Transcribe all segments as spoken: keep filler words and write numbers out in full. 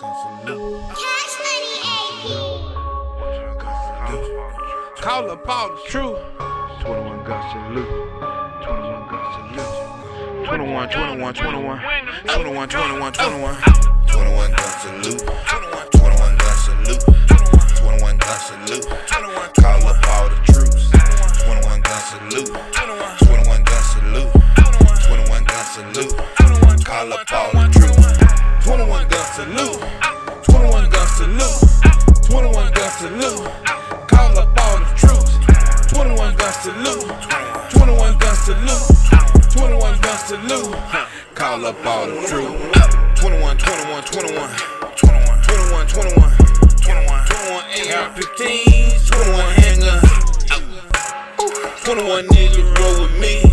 Cash Money A P. Call up all the truth. twenty-one gun salute. twenty-one gun salute. twenty-one, twenty-one, twenty-one. twenty-one, twenty-one, twenty-one. twenty-one gun salute. twenty-one gun salute. twenty-one gun salute. Call up all the troops. twenty-one gun salute. twenty-one gun salute. twenty-one gun salute. Call up all the troops. twenty-one gun salute. twenty-one gun salute. twenty-one gun salute. Call up all the troops. twenty-one gun salute. twenty-one gun salute. twenty-one gun salute. Call up all the troops. twenty-one, twenty-one, twenty-one. twenty-one, twenty-one. twenty-one A R fifteens. twenty-one handguns. twenty-one niggas roll with me.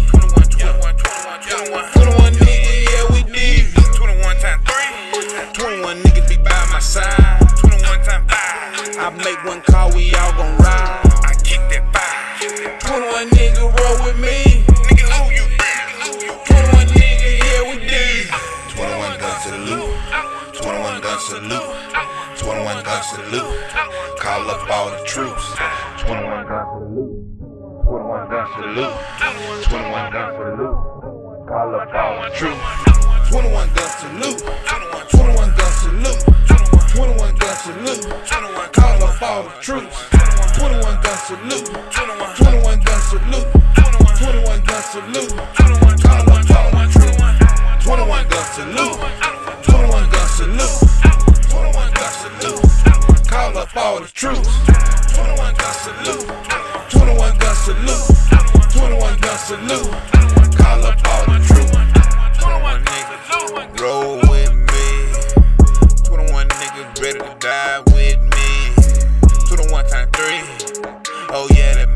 twenty-one niggas, yeah, we did. twenty-one times three. twenty-one niggas be by my side. twenty-one times five. I make one call, we all gon' ride. I kick that five. twenty-one niggas roll with me. Nigga, who you be? twenty-one niggas, yeah, we did. twenty-one gun salute. twenty-one gun salute. twenty-one gun salute. Call up all the troops. twenty-one gun salute. twenty-one gun salute. twenty-one gun salute. Call up all the troops. twenty-one gun salute. twenty-one gun salute. twenty-one gun salute. Call up all the troops. twenty-one gun salute. twenty-one gun salute. twenty-one gun salute. Call up all the troops. twenty-one gun salute. twenty-one gun salute. twenty-one gun salute. Call up all the troops. twenty-one gun salute. twenty-one gun salute. twenty-one gun salute. Call up all the troops. twenty-one niggas roll with me. twenty-one niggas ready to die with me. twenty-one times three. Oh yeah, that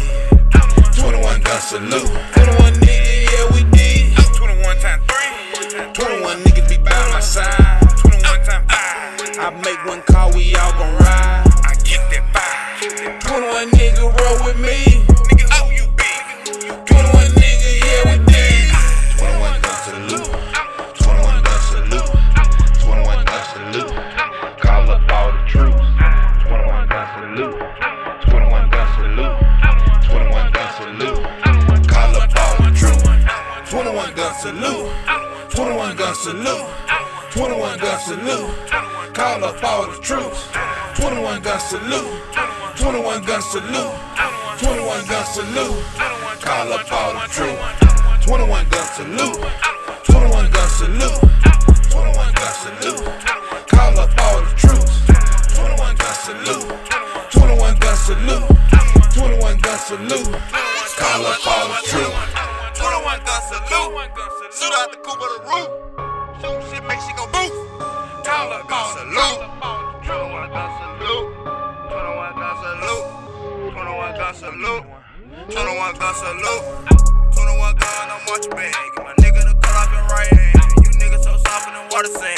me. twenty-one gun salute. twenty-one niggas, yeah, we did. twenty-one times three. twenty-one niggas be by my side. twenty-one times five. I make one call, we all gon' ride. I kick that five. twenty-one niggas roll with me. Nigga, who you be? twenty-one niggas, yeah, we did. twenty-one gun salute. twenty-one gun salute. twenty-one gun salute. Call up all the troops. twenty-one gun salute. twenty-one gun salute. twenty-one gun salute. Call up all the troops. twenty-one gun salute. twenty-one gun salute. twenty-one gun salute. Call up all the troops. twenty-one gun salute. twenty-one gun salute. twenty-one gun salute. Call up all the troops. twenty-one gun salute. twenty-one gun salute. twenty-one gun salute. Call up all the troops. twenty-one gun salute. twenty-one gun salute. twenty-one gun salute. Call up all the troops. twenty-one gun salute. Shoot out the coupe of the roof. Shoot shit, make she go boof. Call up gun salute. twenty-one gun salute. twenty-one gun salute. twenty-one gun salute. twenty-one gun salute. twenty-one gun, I'm watching bang. My nigga the cut off in right hand. You niggas so soft in the water sand.